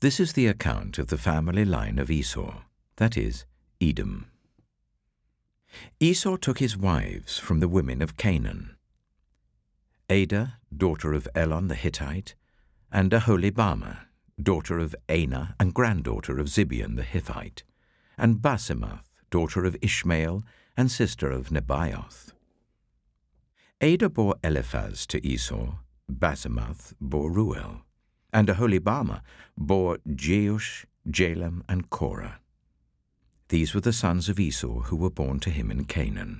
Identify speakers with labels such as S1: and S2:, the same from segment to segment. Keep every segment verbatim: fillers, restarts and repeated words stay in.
S1: This is the account of the family line of Esau, that is, Edom. Esau took his wives from the women of Canaan: Adah, daughter of Elon the Hittite, and Aholibamah, daughter of Anah and granddaughter of Zibeon the Hivite, and Basemath, daughter of Ishmael and sister of Nebaioth. Adah bore Eliphaz to Esau, Basemath bore Ruel, and Aholibamah bore Jeush, Jalam, and Korah. These were the sons of Esau who were born to him in Canaan.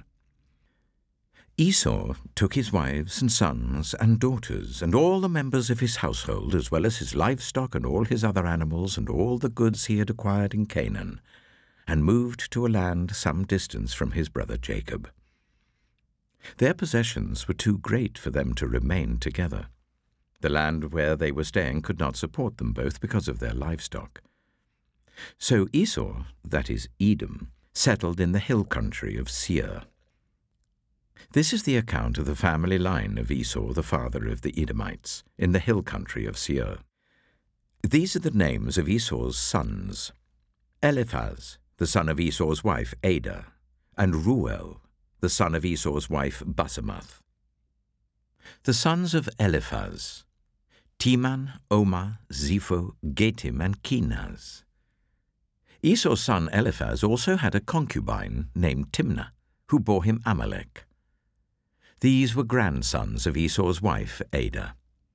S1: Esau took his wives and sons and daughters and all the members of his household, as well as his livestock and all his other animals and all the goods he had acquired in Canaan, and moved to a land some distance from his brother Jacob. Their possessions were too great for them to remain together. The land where they were staying could not support them both because of their livestock. So Esau, that is Edom, settled in the hill country of Seir. This is the account of the family line of Esau, the father of the Edomites, in the hill country of Seir. These are the names of Esau's sons: Eliphaz, the son of Esau's wife Adah, and Ruel, the son of Esau's wife Basemath. The sons of Eliphaz: Teman, Omar, Zepho, Gatim, and Kenaz. Esau's son Eliphaz also had a concubine named Timnah, who bore him Amalek. These were grandsons of Esau's wife Adah.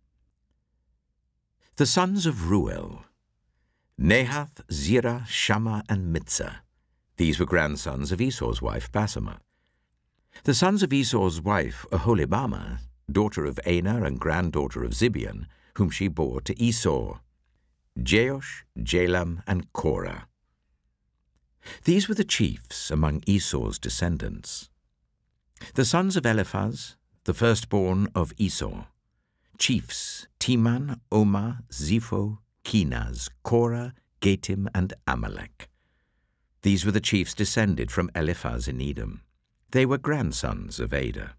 S1: The sons of Ruel: Nahath, Zerah, Shammah, and Mitzah. These were grandsons of Esau's wife Basemath. The sons of Esau's wife Aholibamah, daughter of Anah and granddaughter of Zibeon, whom she bore to Esau: Jeush, Jalam, and Korah. These were the chiefs among Esau's descendants. The sons of Eliphaz, the firstborn of Esau: chiefs Teman, Omar, Zepho, Kenaz, Korah, Gatim, and Amalek. These were the chiefs descended from Eliphaz in Edom. They were grandsons of Adah.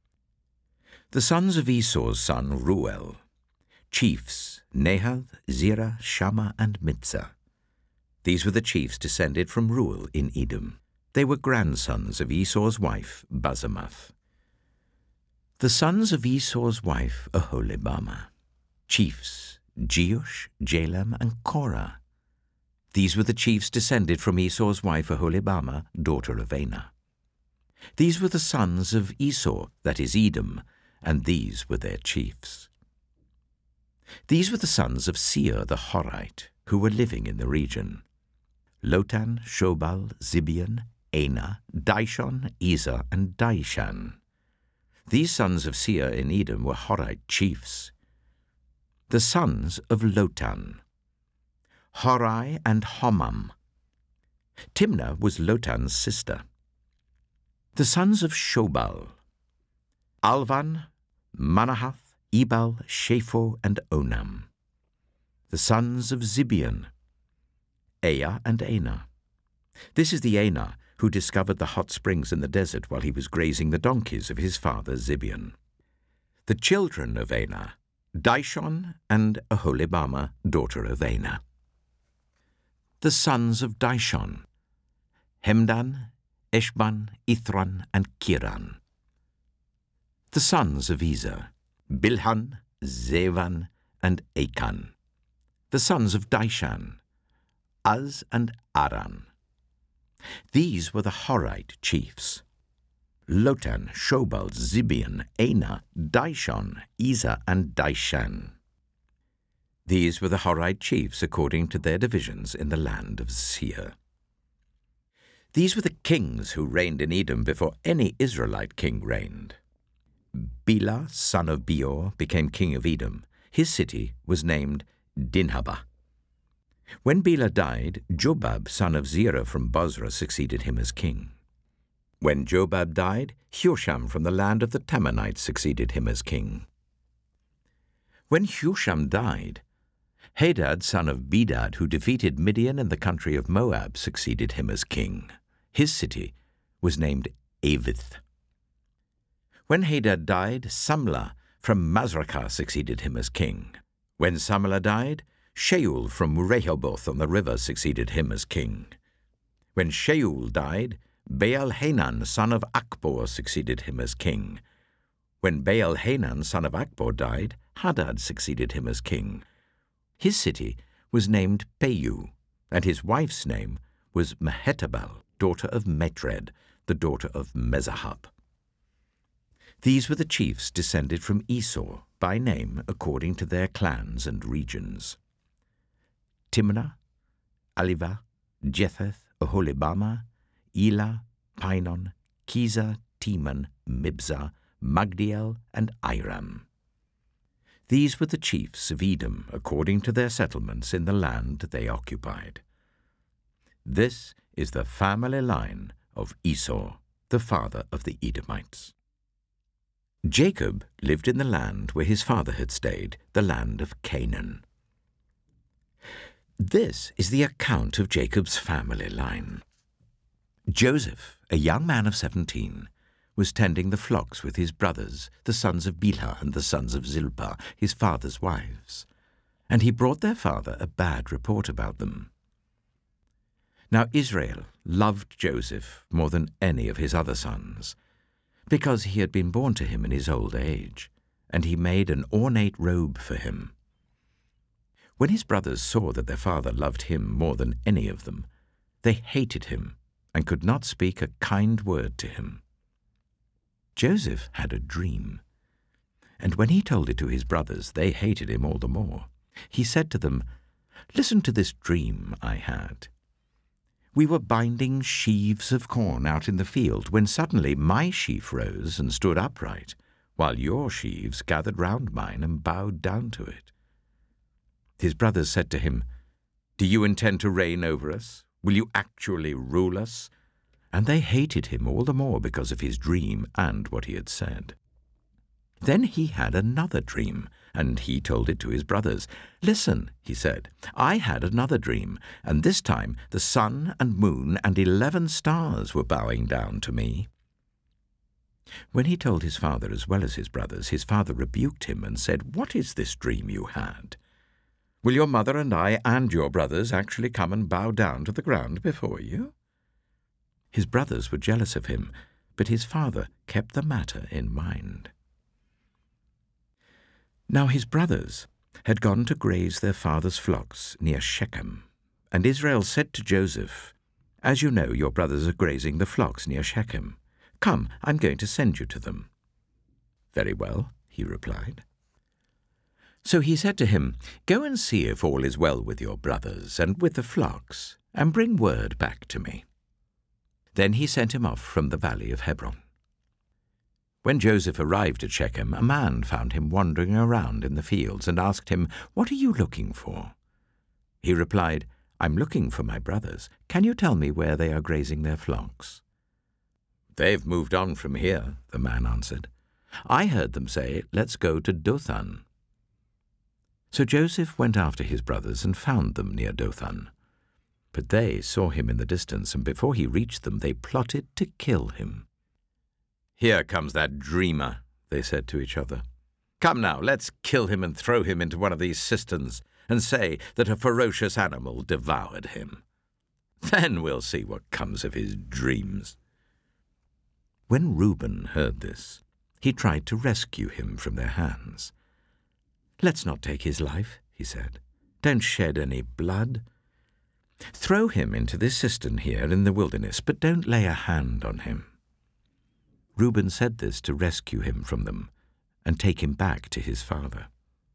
S1: The sons of Esau's son Ruel: chiefs Nahath, Zerah, Shammah, and Mitzah. These were the chiefs descended from Ruel in Edom. They were grandsons of Esau's wife Basemath. The sons of Esau's wife Aholibamah: chiefs Jeush, Jalam, and Korah. These were the chiefs descended from Esau's wife Aholibamah, daughter of Anah. These were the sons of Esau, that is Edom, and these were their chiefs. These were the sons of Seir the Horite, who were living in the region: Lotan, Shobal, Zibeon, Anah, Dishon, Ezer, and Dishan. These sons of Seir in Edom were Horite chiefs. The sons of Lotan: Horai and Homam. Timnah was Lotan's sister. The sons of Shobal: Alvan, Manahath, Ebal, Shapho, and Onam. The sons of Zibeon: Aya and Anah. This is the Anah who discovered the hot springs in the desert while he was grazing the donkeys of his father Zibeon. The children of Anah: Dishon and Aholibamah, daughter of Anah. The sons of Dishon: Hemdan, Eshban, Ithran, and Kiran. The sons of Ezer: Bilhan, Zevan, and Achan. The sons of Dishan: Az and Aran. These were the Horite chiefs: Lotan, Shobal, Zibeon, Anah, Dishon, Ezer, and Dishan. These were the Horite chiefs according to their divisions in the land of Seir. These were the kings who reigned in Edom before any Israelite king reigned. Bela, son of Beor, became king of Edom. His city was named Dinhabah. When Bela died, Jobab, son of Zerah from Bozrah, succeeded him as king. When Jobab died, Husham from the land of the Temanites succeeded him as king. When Husham died, Hadad, son of Bedad, who defeated Midian in the country of Moab, succeeded him as king. His city was named Avith. When Hadad died, Samlah from Masrekah succeeded him as king. When Samlah died, Shaul from Rehoboth on the river succeeded him as king. When Shaul died, Baal-Hanan, son of Akbor, succeeded him as king. When Baal-Hanan, son of Akbor, died, Hadad succeeded him as king. His city was named Peiu, and his wife's name was Mehetabel, daughter of Matred, the daughter of Mezahab. These were the chiefs descended from Esau, by name according to their clans and regions: Timnah, Alivah, Jetheth, Oholibamah, Elah, Pinon, Kizah, Teman, Mibzah, Magdiel, and Iram. These were the chiefs of Edom according to their settlements in the land they occupied. This is the family line of Esau, the father of the Edomites. Jacob lived in the land where his father had stayed, the land of Canaan. This is the account of Jacob's family line. Joseph, a young man of seventeen, was tending the flocks with his brothers, the sons of Bilhah and the sons of Zilpah, his father's wives, and he brought their father a bad report about them. Now Israel loved Joseph more than any of his other sons, because he had been born to him in his old age, and he made an ornate robe for him. When his brothers saw that their father loved him more than any of them, they hated him and could not speak a kind word to him. Joseph had a dream, and when he told it to his brothers, they hated him all the more. He said to them, "Listen to this dream I had. We were binding sheaves of corn out in the field when suddenly my sheaf rose and stood upright, while your sheaves gathered round mine and bowed down to it." His brothers said to him, "Do you intend to reign over us? Will you actually rule us?" And they hated him all the more because of his dream and what he had said. Then he had another dream, and he told it to his brothers. "Listen," he said, "I had another dream, and this time the sun and moon and eleven stars were bowing down to me." When he told his father as well as his brothers, his father rebuked him and said, "What is this dream you had? Will your mother and I and your brothers actually come and bow down to the ground before you?" His brothers were jealous of him, but his father kept the matter in mind. Now his brothers had gone to graze their father's flocks near Shechem, and Israel said to Joseph, "As you know, your brothers are grazing the flocks near Shechem. Come, I'm going to send you to them." "Very well," he replied. So he said to him, "Go and see if all is well with your brothers and with the flocks, and bring word back to me." Then he sent him off from the valley of Hebron. When Joseph arrived at Shechem, a man found him wandering around in the fields and asked him, "What are you looking for?" He replied, "I'm looking for my brothers. Can you tell me where they are grazing their flocks?" "They've moved on from here," the man answered. "I heard them say, 'Let's go to Dothan.'" So Joseph went after his brothers and found them near Dothan. But they saw him in the distance, and before he reached them, they plotted to kill him. "Here comes that dreamer," they said to each other. "Come now, let's kill him and throw him into one of these cisterns and say that a ferocious animal devoured him. Then we'll see what comes of his dreams." When Reuben heard this, he tried to rescue him from their hands. "Let's not take his life," he said. "Don't shed any blood. Throw him into this cistern here in the wilderness, but don't lay a hand on him." Reuben said this to rescue him from them and take him back to his father.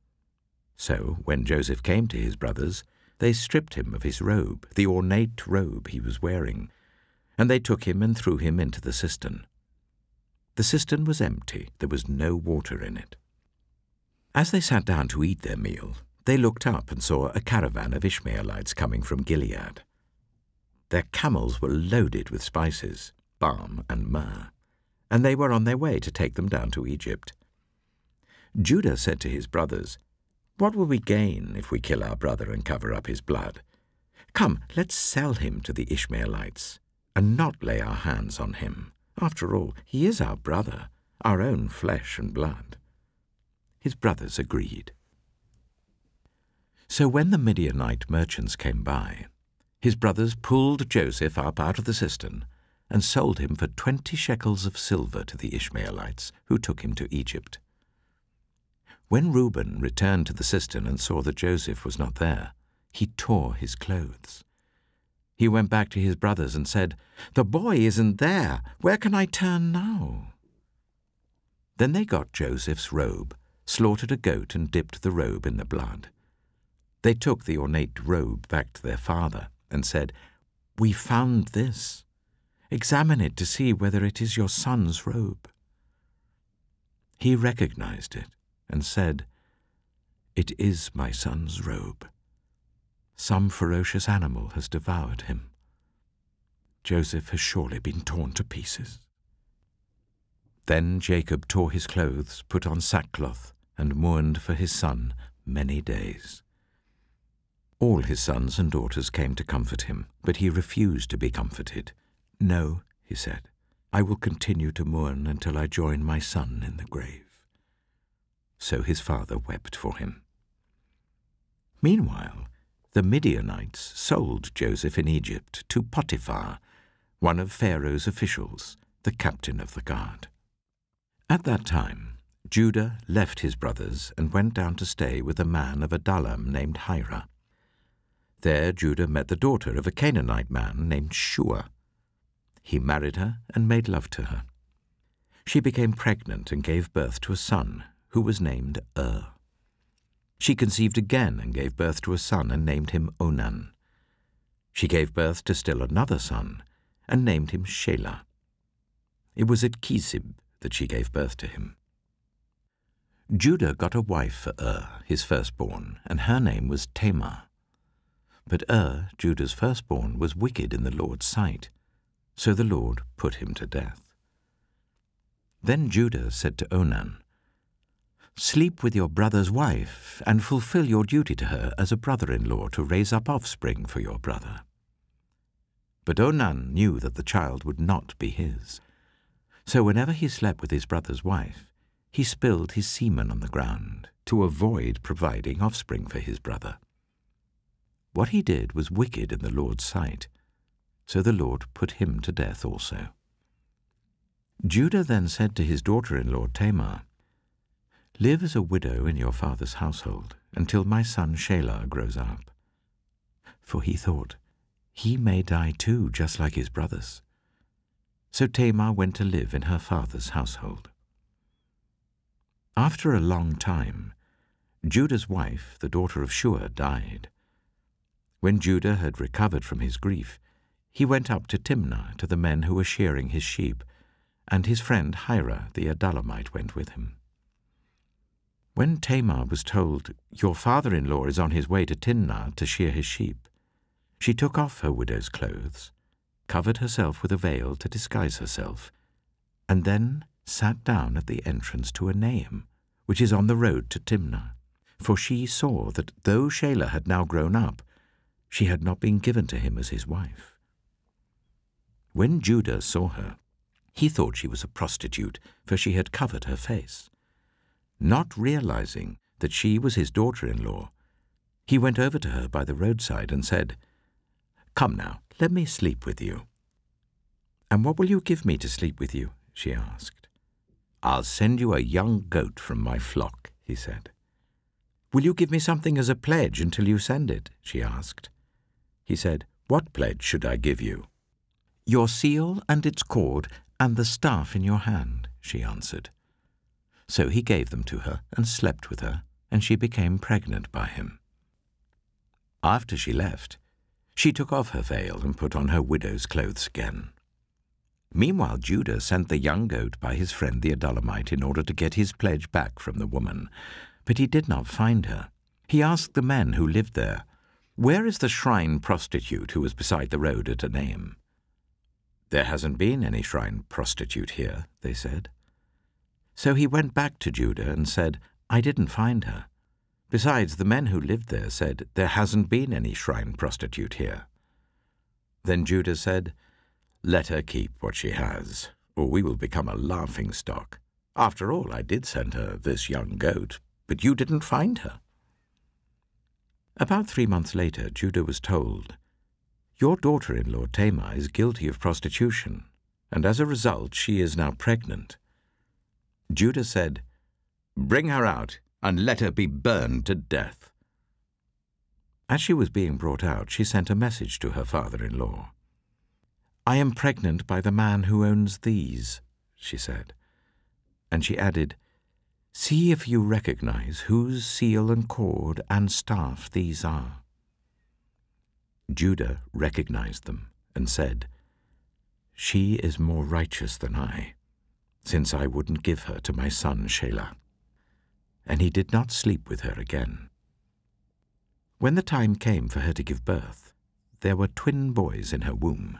S1: So when Joseph came to his brothers, they stripped him of his robe, the ornate robe he was wearing, and they took him and threw him into the cistern. The cistern was empty, there was no water in it. As they sat down to eat their meal, they looked up and saw a caravan of Ishmaelites coming from Gilead. Their camels were loaded with spices, balm and myrrh, and they were on their way to take them down to Egypt. Judah said to his brothers, "What will we gain if we kill our brother and cover up his blood? Come, let's sell him to the Ishmaelites and not lay our hands on him. After all, he is our brother, our own flesh and blood." His brothers agreed. So when the Midianite merchants came by, his brothers pulled Joseph up out of the cistern and sold him for twenty shekels of silver to the Ishmaelites, who took him to Egypt. When Reuben returned to the cistern and saw that Joseph was not there, he tore his clothes. He went back to his brothers and said, "The boy isn't there. Where can I turn now?" Then they got Joseph's robe, slaughtered a goat and dipped the robe in the blood. They took the ornate robe back to their father and said, "We found this. Examine it to see whether it is your son's robe." He recognized it and said, "It is my son's robe. Some ferocious animal has devoured him. Joseph has surely been torn to pieces." Then Jacob tore his clothes, put on sackcloth, and mourned for his son many days. All his sons and daughters came to comfort him, but he refused to be comforted. "No," he said, "I will continue to mourn until I join my son in the grave." So his father wept for him. Meanwhile, the Midianites sold Joseph in Egypt to Potiphar, one of Pharaoh's officials, the captain of the guard. At that time, Judah left his brothers and went down to stay with a man of Adullam named Hira. There Judah met the daughter of a Canaanite man named Shua. He married her and made love to her. She became pregnant and gave birth to a son, who was named Er. She conceived again and gave birth to a son and named him Onan. She gave birth to still another son and named him Shelah. It was at Kisib that she gave birth to him. Judah got a wife for Er, his firstborn, and her name was Tamar. But Er, Judah's firstborn, was wicked in the Lord's sight, so the Lord put him to death. Then Judah said to Onan, "Sleep with your brother's wife, and fulfill your duty to her as a brother-in-law to raise up offspring for your brother." But Onan knew that the child would not be his. So whenever he slept with his brother's wife, he spilled his semen on the ground to avoid providing offspring for his brother. What he did was wicked in the Lord's sight, so the Lord put him to death also. Judah then said to his daughter-in-law Tamar, "Live as a widow in your father's household until my son Shelah grows up." For he thought, he may die too, just like his brothers. So Tamar went to live in her father's household. After a long time, Judah's wife, the daughter of Shua, died. When Judah had recovered from his grief, he went up to Timnah to the men who were shearing his sheep, and his friend Hira the Adullamite went with him. When Tamar was told, "Your father-in-law is on his way to Timnah to shear his sheep," she took off her widow's clothes, covered herself with a veil to disguise herself, and then sat down at the entrance to Enaim, which is on the road to Timnah, for she saw that though Shelah had now grown up, she had not been given to him as his wife. When Judah saw her, he thought she was a prostitute, for she had covered her face. Not realizing that she was his daughter-in-law, he went over to her by the roadside and said, "Come now, let me sleep with you." "And what will you give me to sleep with you?" she asked. "I'll send you a young goat from my flock," he said. "Will you give me something as a pledge until you send it?" she asked. He said, "What pledge should I give you?" "Your seal and its cord and the staff in your hand," she answered. So he gave them to her and slept with her, and she became pregnant by him. After she left, she took off her veil and put on her widow's clothes again. Meanwhile Judah sent the young goat by his friend the Adullamite in order to get his pledge back from the woman, but he did not find her. He asked the men who lived there, "Where is the shrine prostitute who was beside the road at Enaim?" "There hasn't been any shrine prostitute here," they said. So he went back to Judah and said, "I didn't find her. Besides, the men who lived there said, 'There hasn't been any shrine prostitute here.'" Then Judah said, "Let her keep what she has, or we will become a laughingstock. After all, I did send her this young goat, but you didn't find her." About three months later, Judah was told, "Your daughter-in-law Tamar is guilty of prostitution, and as a result she is now pregnant." Judah said, "Bring her out, and let her be burned to death." As she was being brought out, she sent a message to her father-in-law. "I am pregnant by the man who owns these," she said. And she added, "See if you recognize whose seal and cord and staff these are." Judah recognized them and said, "She is more righteous than I, since I wouldn't give her to my son Shelah." And he did not sleep with her again. When the time came for her to give birth, there were twin boys in her womb.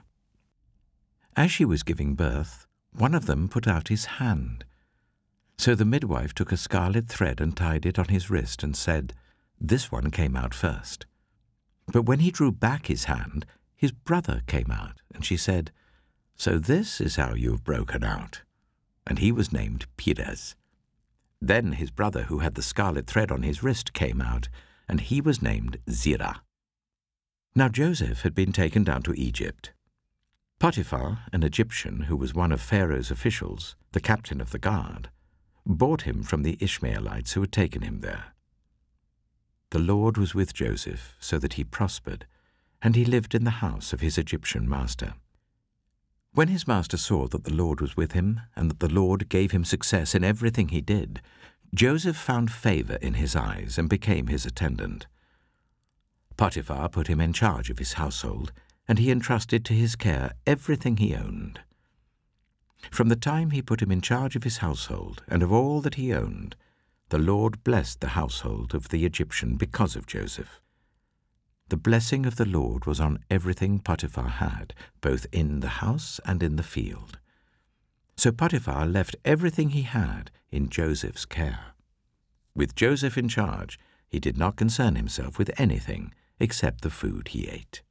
S1: As she was giving birth, one of them put out his hand. So the midwife took a scarlet thread and tied it on his wrist and said, "This one came out first." But when he drew back his hand, his brother came out, and she said, "So this is how you have broken out." And he was named Perez. Then his brother, who had the scarlet thread on his wrist, came out, and he was named Zerah. Now Joseph had been taken down to Egypt. Potiphar, an Egyptian who was one of Pharaoh's officials, the captain of the guard, bought him from the Ishmaelites who had taken him there. The Lord was with Joseph so that he prospered, and he lived in the house of his Egyptian master. When his master saw that the Lord was with him, and that the Lord gave him success in everything he did, Joseph found favor in his eyes and became his attendant. Potiphar put him in charge of his household, and he entrusted to his care everything he owned. From the time he put him in charge of his household and of all that he owned, the Lord blessed the household of the Egyptian because of Joseph. The blessing of the Lord was on everything Potiphar had, both in the house and in the field. So Potiphar left everything he had in Joseph's care. With Joseph in charge, he did not concern himself with anything except the food he ate.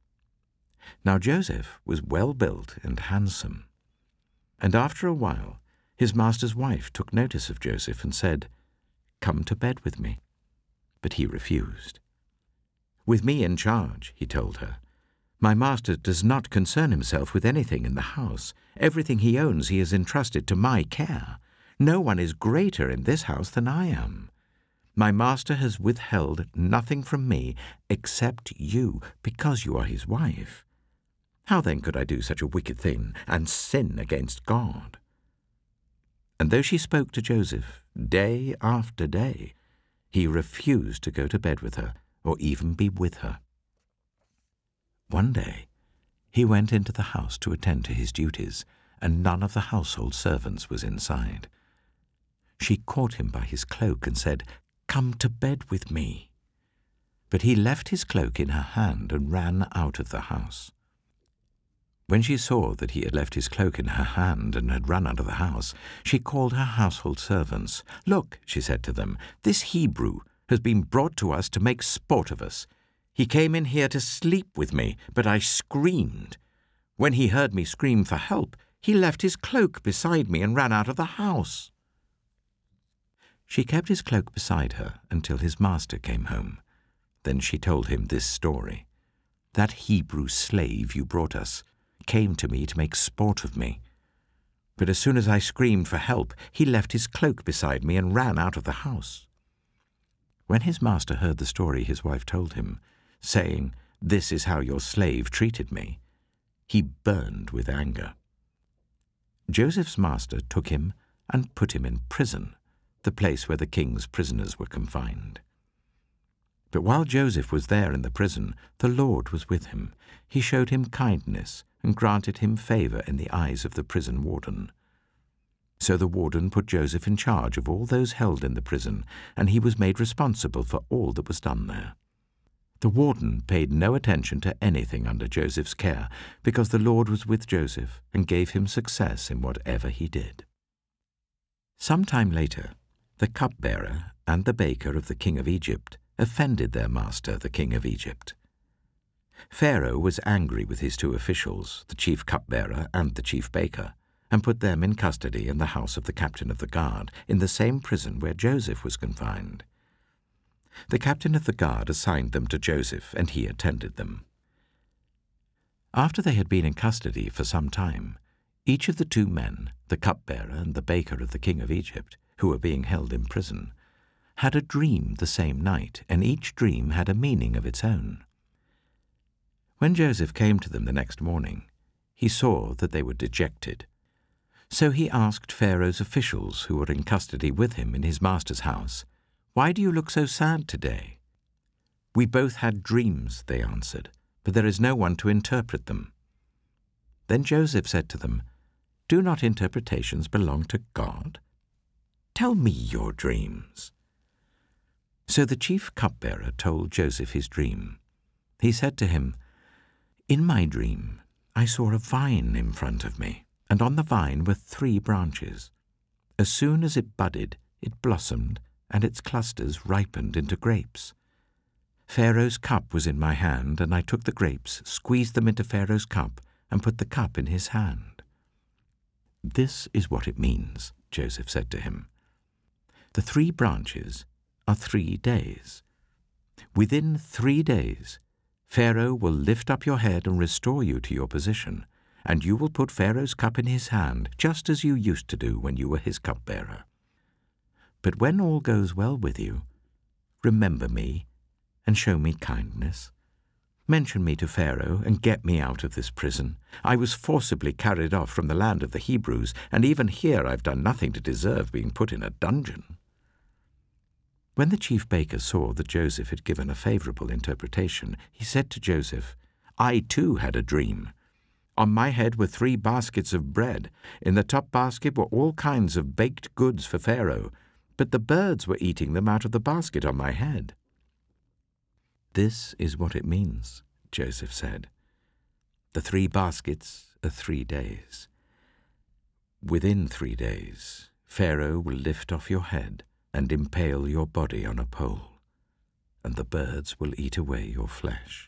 S1: Now Joseph was well built and handsome. And after a while, his master's wife took notice of Joseph and said, "Come to bed with me." But he refused. "With me in charge," he told her, "my master does not concern himself with anything in the house. Everything he owns he has entrusted to my care. No one is greater in this house than I am. My master has withheld nothing from me except you, because you are his wife. How then could I do such a wicked thing and sin against God?" And though she spoke to Joseph day after day, he refused to go to bed with her or even be with her. One day he went into the house to attend to his duties, and none of the household servants was inside. She caught him by his cloak and said, "Come to bed with me." But he left his cloak in her hand and ran out of the house. When she saw that he had left his cloak in her hand and had run out of the house, she called her household servants. "Look," she said to them, "this Hebrew has been brought to us to make sport of us. He came in here to sleep with me, but I screamed. When he heard me scream for help, he left his cloak beside me and ran out of the house." She kept his cloak beside her until his master came home. Then she told him this story. "That Hebrew slave you brought us came to me to make sport of me. But as soon as I screamed for help, he left his cloak beside me and ran out of the house." When his master heard the story his wife told him, saying, "This is how your slave treated me," he burned with anger. Joseph's master took him and put him in prison, the place where the king's prisoners were confined. But while Joseph was there in the prison, the Lord was with him. He showed him kindness and granted him favor in the eyes of the prison warden. So the warden put Joseph in charge of all those held in the prison, and he was made responsible for all that was done there. The warden paid no attention to anything under Joseph's care, because the Lord was with Joseph and gave him success in whatever he did. Some time later, the cupbearer and the baker of the king of Egypt offended their master, the king of Egypt. Pharaoh was angry with his two officials, the chief cupbearer and the chief baker, and put them in custody in the house of the captain of the guard, in the same prison where Joseph was confined. The captain of the guard assigned them to Joseph, and he attended them. After they had been in custody for some time, each of the two men, the cupbearer and the baker of the king of Egypt, who were being held in prison, had a dream the same night, and each dream had a meaning of its own. When Joseph came to them the next morning, he saw that they were dejected. So he asked Pharaoh's officials who were in custody with him in his master's house, "Why do you look so sad today?" "We both had dreams," they answered, "but there is no one to interpret them." Then Joseph said to them, "Do not interpretations belong to God? Tell me your dreams." So the chief cupbearer told Joseph his dream. He said to him, "In my dream I saw a vine in front of me, and on the vine were three branches. As soon as it budded, it blossomed, and its clusters ripened into grapes. Pharaoh's cup was in my hand, and I took the grapes, squeezed them into Pharaoh's cup, and put the cup in his hand." "This is what it means," Joseph said to him. "The three branches are three days. Within three days, Pharaoh will lift up your head and restore you to your position, and you will put Pharaoh's cup in his hand, just as you used to do when you were his cupbearer. But when all goes well with you, remember me and show me kindness. Mention me to Pharaoh and get me out of this prison. I was forcibly carried off from the land of the Hebrews, and even here I've done nothing to deserve being put in a dungeon." When the chief baker saw that Joseph had given a favorable interpretation, he said to Joseph, "I too had a dream. On my head were three baskets of bread. In the top basket were all kinds of baked goods for Pharaoh, but the birds were eating them out of the basket on my head." "This is what it means," Joseph said. "The three baskets are three days. Within three days, Pharaoh will lift off your head and impale your body on a pole, and the birds will eat away your flesh."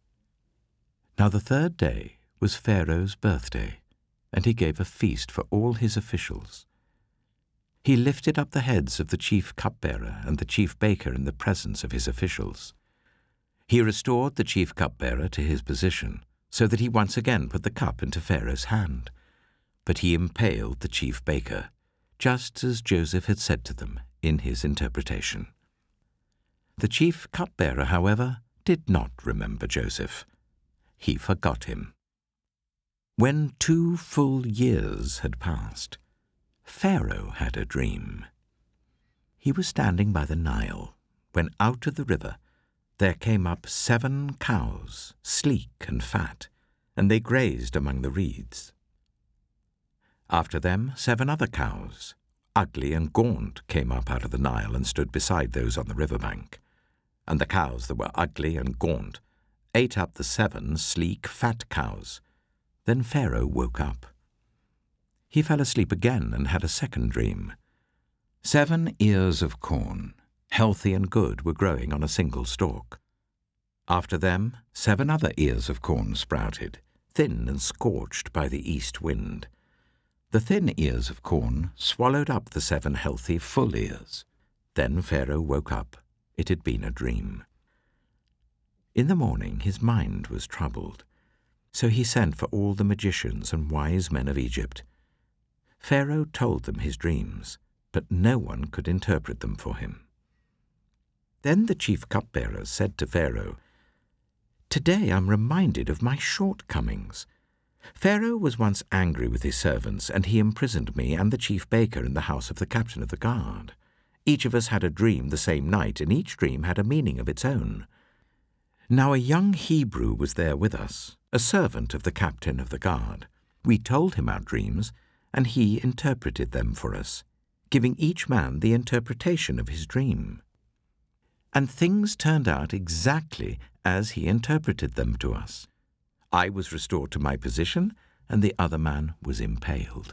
S1: Now the third day was Pharaoh's birthday, and he gave a feast for all his officials. He lifted up the heads of the chief cupbearer and the chief baker in the presence of his officials. He restored the chief cupbearer to his position, so that he once again put the cup into Pharaoh's hand. But he impaled the chief baker, just as Joseph had said to them in his interpretation. The chief cupbearer, however, did not remember Joseph. He forgot him. When two full years had passed, Pharaoh had a dream. He was standing by the Nile, when out of the river there came up seven cows, sleek and fat, and they grazed among the reeds. After them seven other cows, ugly and gaunt, came up out of the Nile and stood beside those on the river bank. And the cows that were ugly and gaunt ate up the seven sleek, fat cows. Then Pharaoh woke up. He fell asleep again and had a second dream. Seven ears of corn, healthy and good, were growing on a single stalk. After them, seven other ears of corn sprouted, thin and scorched by the east wind. The thin ears of corn swallowed up the seven healthy, full ears. Then Pharaoh woke up. It had been a dream. In the morning his mind was troubled, so he sent for all the magicians and wise men of Egypt. Pharaoh told them his dreams, but no one could interpret them for him. Then the chief cupbearer said to Pharaoh, "Today I'm reminded of my shortcomings. Pharaoh was once angry with his servants, and he imprisoned me and the chief baker in the house of the captain of the guard. Each of us had a dream the same night, and each dream had a meaning of its own. Now a young Hebrew was there with us, a servant of the captain of the guard. We told him our dreams, and he interpreted them for us, giving each man the interpretation of his dream. And things turned out exactly as he interpreted them to us. I was restored to my position, and the other man was impaled."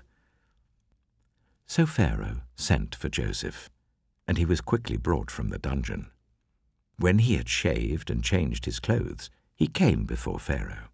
S1: So Pharaoh sent for Joseph, and he was quickly brought from the dungeon. When he had shaved and changed his clothes, he came before Pharaoh.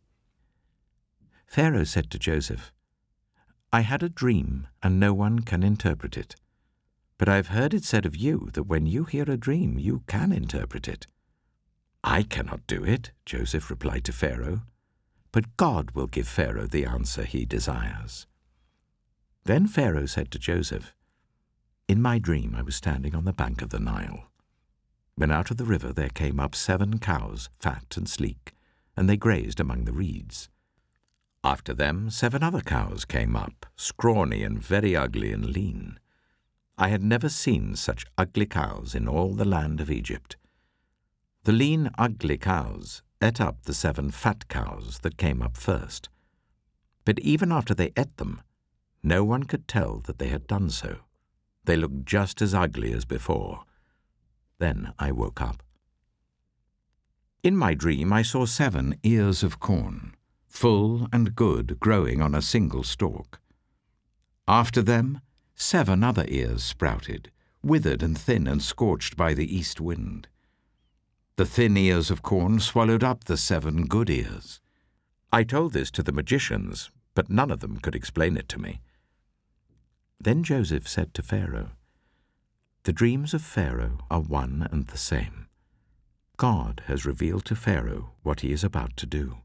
S1: Pharaoh said to Joseph, "I had a dream, and no one can interpret it. but I've heard it said of you that when you hear a dream, you can interpret it." "I cannot do it," Joseph replied to Pharaoh, "but God will give Pharaoh the answer he desires." Then Pharaoh said to Joseph, "In my dream I was standing on the bank of the Nile, when out of the river there came up seven cows, fat and sleek, and they grazed among the reeds. After them seven other cows came up, scrawny and very ugly and lean. I had never seen such ugly cows in all the land of Egypt. The lean, ugly cows ate up the seven fat cows that came up first. But even after they ate them, no one could tell that they had done so. They looked just as ugly as before. Then I woke up. In my dream I saw seven ears of corn, full and good, growing on a single stalk. After them, seven other ears sprouted, withered and thin and scorched by the east wind. The thin ears of corn swallowed up the seven good ears. I told this to the magicians, but none of them could explain it to me." Then Joseph said to Pharaoh, "The dreams of Pharaoh are one and the same. God has revealed to Pharaoh what he is about to do.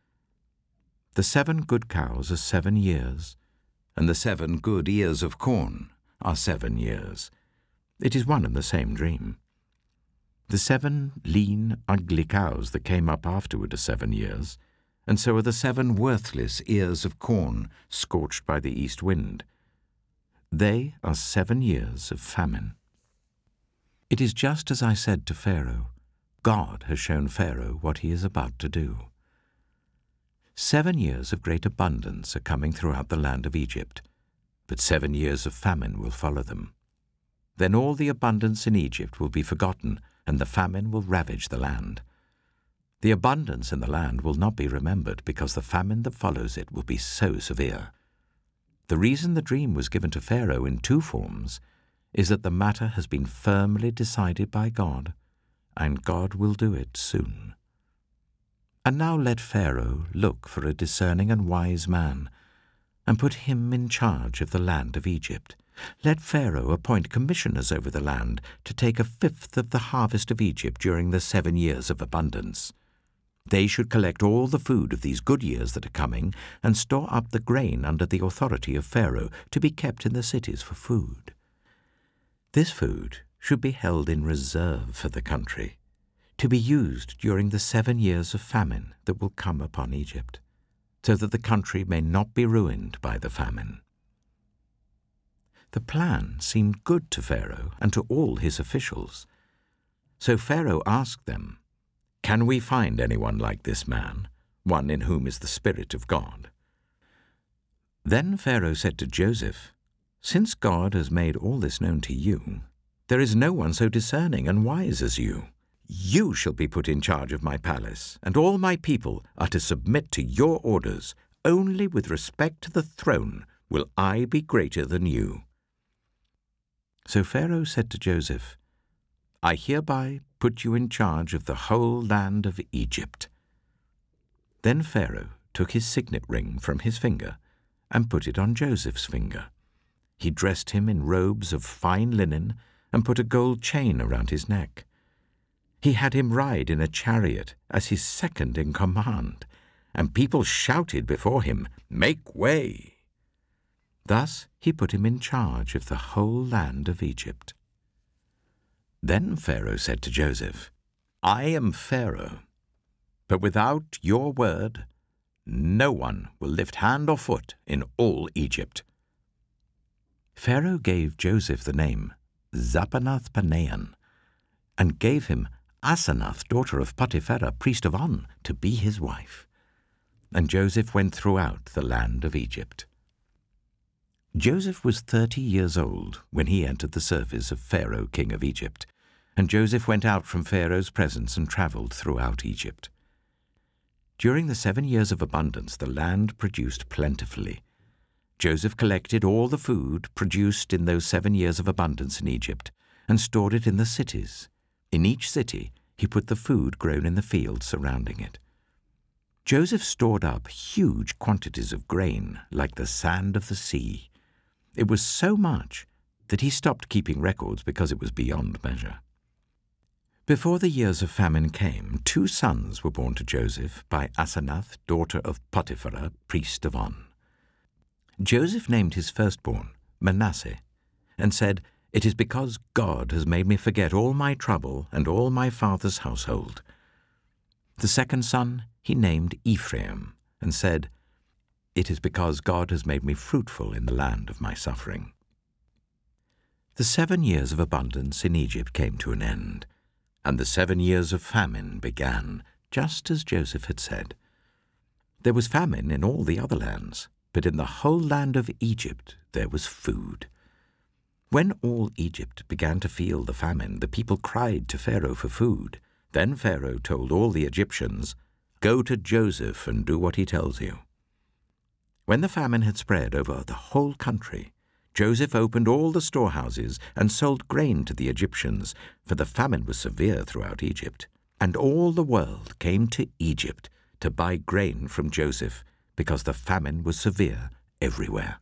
S1: The seven good cows are seven years, and the seven good ears of corn are seven years. It is one and the same dream. The seven lean, ugly cows that came up afterward are seven years, and so are the seven worthless ears of corn scorched by the east wind. They are seven years of famine. It is just as I said to Pharaoh. God has shown Pharaoh what he is about to do. Seven years of great abundance are coming throughout the land of Egypt, but seven years of famine will follow them. Then all the abundance in Egypt will be forgotten, and the famine will ravage the land. The abundance in the land will not be remembered, because the famine that follows it will be so severe. The reason the dream was given to Pharaoh in two forms is that the matter has been firmly decided by God, and God will do it soon. And now let Pharaoh look for a discerning and wise man, and put him in charge of the land of Egypt. Let Pharaoh appoint commissioners over the land to take a fifth of the harvest of Egypt during the seven years of abundance. They should collect all the food of these good years that are coming, and store up the grain under the authority of Pharaoh, to be kept in the cities for food. This food should be held in reserve for the country, to be used during the seven years of famine that will come upon Egypt, so that the country may not be ruined by the famine." The plan seemed good to Pharaoh and to all his officials. So Pharaoh asked them, "Can we find anyone like this man, one in whom is the Spirit of God?" Then Pharaoh said to Joseph, "Since God has made all this known to you, there is no one so discerning and wise as you. You shall be put in charge of my palace, and all my people are to submit to your orders. Only with respect to the throne will I be greater than you." So Pharaoh said to Joseph, "I hereby put you in charge of the whole land of Egypt." Then Pharaoh took his signet ring from his finger and put it on Joseph's finger. He dressed him in robes of fine linen and put a gold chain around his neck. He had him ride in a chariot as his second in command, and people shouted before him, "Make way!" Thus he put him in charge of the whole land of Egypt. Then Pharaoh said to Joseph, "I am Pharaoh, but without your word, no one will lift hand or foot in all Egypt." Pharaoh gave Joseph the name Zaphenath-Paneah, and gave him Asenath, daughter of Potipherah, priest of On, to be his wife. And Joseph went throughout the land of Egypt. Joseph was thirty years old when he entered the service of Pharaoh, king of Egypt, and Joseph went out from Pharaoh's presence and travelled throughout Egypt. During the seven years of abundance, the land produced plentifully. Joseph collected all the food produced in those seven years of abundance in Egypt and stored it in the cities. In each city he put the food grown in the fields surrounding it. Joseph stored up huge quantities of grain like the sand of the sea. It was so much that he stopped keeping records because it was beyond measure. Before the years of famine came, two sons were born to Joseph by Asenath, daughter of Potiphera, priest of On. Joseph named his firstborn Manasseh, and said, "It is because God has made me forget all my trouble and all my father's household." The second son he named Ephraim, and said, "It is because God has made me fruitful in the land of my suffering." The seven years of abundance in Egypt came to an end, and the seven years of famine began, just as Joseph had said. There was famine in all the other lands, but in the whole land of Egypt there was food. When all Egypt began to feel the famine, the people cried to Pharaoh for food. Then Pharaoh told all the Egyptians, "Go to Joseph and do what he tells you." When the famine had spread over the whole country, Joseph opened all the storehouses and sold grain to the Egyptians, for the famine was severe throughout Egypt. And all the world came to Egypt to buy grain from Joseph, because the famine was severe everywhere.